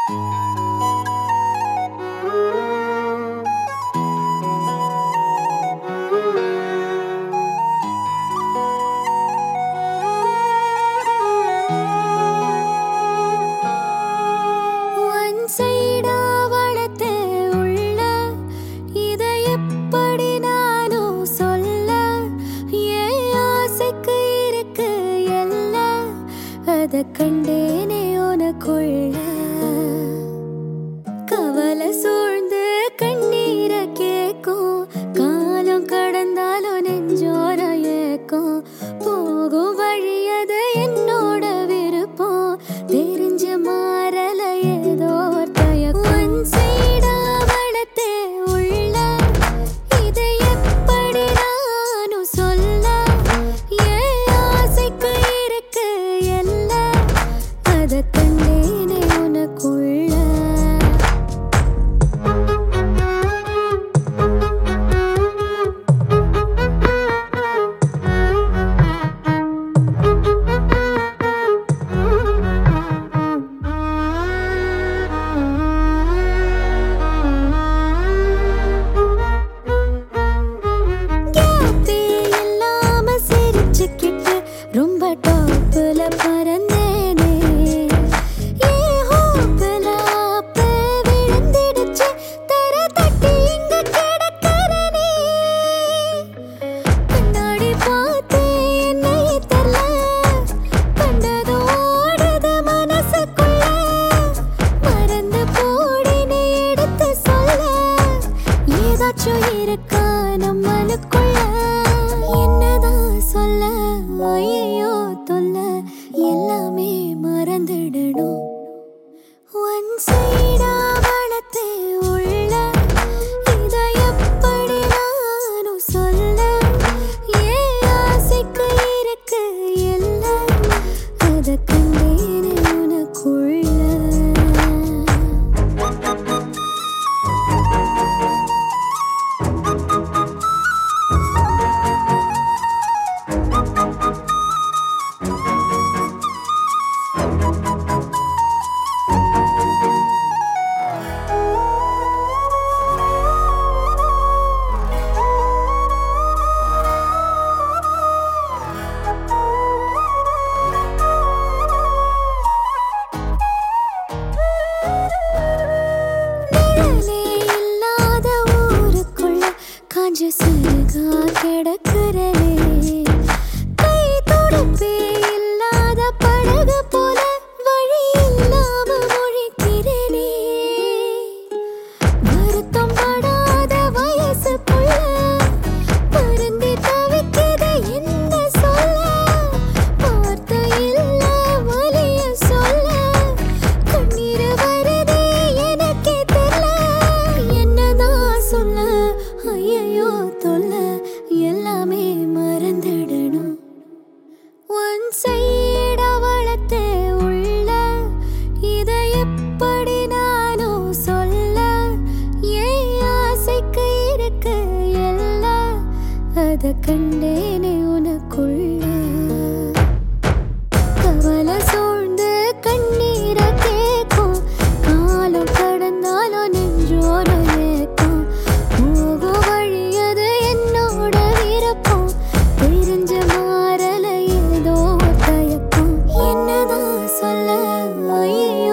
கண்டேனே உனக்குள்ள கவலை சூழ்ந்து கண்ணீர கேக்கும் காலம் கடந்தாலும் நெஞ்சோர ஏக்கும் போகும் வழியது என்னோட விருப்பம் தெரிஞ்சு மாறல ஏதோ ஒரு தயக்கம் சைடா வளத்தே உள்ள இதை எப்படி நானும் சொல்ல ஏன் ஆசைக்கு இருக்கு எல்லாம் அத கண்டேனே உனக்குள்ள ரொம்ப டாப்ல பறந்தேனே ஏ ஹோப்ல அப்ப விழுந்திடுச்சு தர தட்டி இங்க கிடக்கிறனே கண்ணாடி பார்த்து என்னையே தெரியல கண்டது ஓடுது மனசுக்குள்ள மறந்து போடினே எடுத்து சொல்ல ஏதாச்சும் இருக்கா நம்மளுக்குள்ள என்னதான் சொல்ல ஐயோ தொல்ல எல்லாமே மறந்துடணும் ஒன் சைடா வளத்தே உள்ள இத எப்படி நானும் சொல்ல ஏன் ஆசைக்கு இருக்கு எல்லாம் அத கண்டேனே உனக்குள்ள சிறுகா கிடக்கிறனே கை துடுப்பே இல்லாத படகு போல வழி இல்லாம முழிக்கிறனே வருத்தம் படாத வயசு புள்ள பருந்தி தவிக்கிற என்ன சொல்ல வார்த்தை இல்ல வலிய சொல்ல கண்ணீர் வருதே எனக்கே தெரியல என்னதான் சொல்ல ஐயோ தொல்ல எல்லாமே மறந்துடணும் ஒன் சைடா வளத்தே உள்ள இதை எப்படி நானும் சொல்ல ஏன் ஆசைக்கு இருக்கு எல்லாம் அத கண்டேனே உனக்குள்ள கவலை சூழ்ந்து கண்ணீர கேக்கும் காலம் கடந்தாலும் நெஞ்சோட ஏக்கும் போகும் வழியது என்னோட விருப்பம் தெரிஞ்சு மாறல ஏதோ தயக்கம் என்னதான் சொல்ல ஐயோ